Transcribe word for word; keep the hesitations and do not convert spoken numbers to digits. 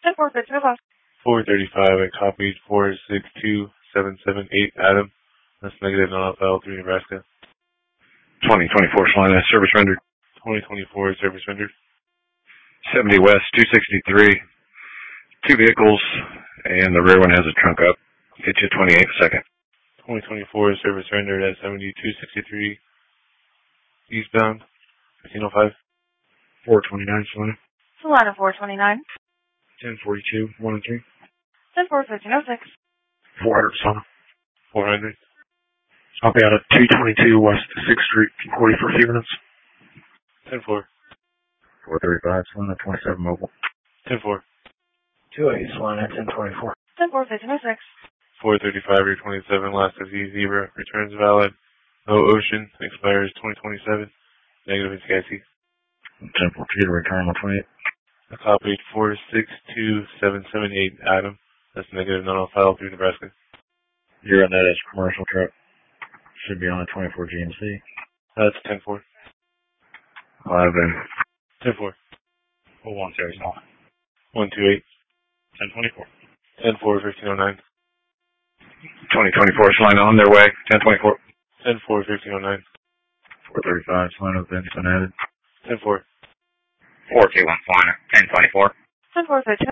ten four, fifteen oh five. four thirty-five, I copied four six two seven seven eight, Adam. That's negative, not on file, three Nebraska. twenty twenty-four, Salina, service rendered. twenty twenty-four, service rendered. seventy West, two sixty-three. Two vehicles, and the rear one has a trunk up. Get you twenty-eight second. twenty twenty-four, service rendered at seventy-two sixty-three eastbound, fifteen oh five. four twenty-nine, Salina. Salina four twenty-nine. ten forty-two, one and three. ten four, fifteen oh six. four hundred, Salina. four hundred. I'll be out at two twenty-two West sixth Street, forty for a few minutes. ten four. four thirty-five, Salina, twenty-seven mobile. ten four. two eighty, Salina, ten twenty-four. ten four, fifteen oh six. four thirty-five, your twenty-seven, last of Z Zebra, returns valid. No Ocean, expires twenty twenty-seven, negative in C I C. ten four, Peter, return on twenty-eight. I copied four six two seven seven eight, Adam. That's negative, not on file, through Nebraska. You're on that as commercial truck. Should be on the twenty-four G M C. That's ten four. eleven. ten four. Oh, one series, no. one two eight. ten twenty-four. ten four, fifteen oh nine. twenty twenty-four, Salina, on their way. ten twenty-four. ten four, fifteen oh nine. four thirty-five, Salina, Vince been added. ten four. four two one, Salina, ten twenty-four. ten four, fifteen.